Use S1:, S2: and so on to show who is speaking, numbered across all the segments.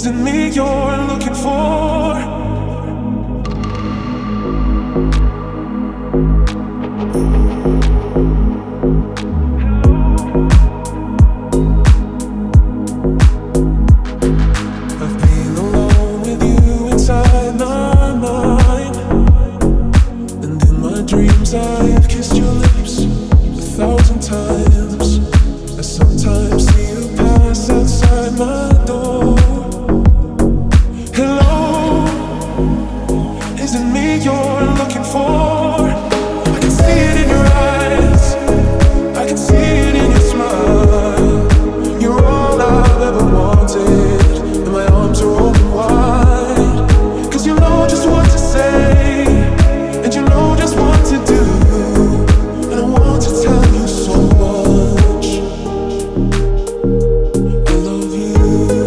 S1: Is it me you're looking for? I've been alone with you inside my mind, and in my dreams I've kissed your lips 1,000 times. I sometimes see you pass outside my door. Hello, is it me you're looking for? I can see it in your eyes, I can see it in your smile. You're all I've ever wanted, and my arms are open wide. 'Cause you know just what to say, and you know just what to do, and I want to tell you so much. I love you.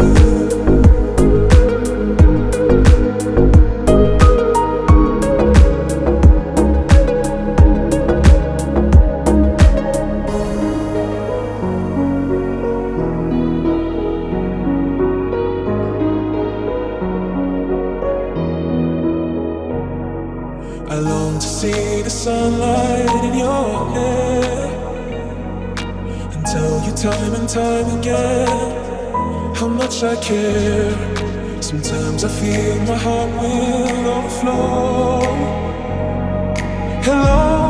S1: I long to see the sunlight in your hair, and tell you time and time again how much I care. Sometimes I feel my heart will overflow. Hello,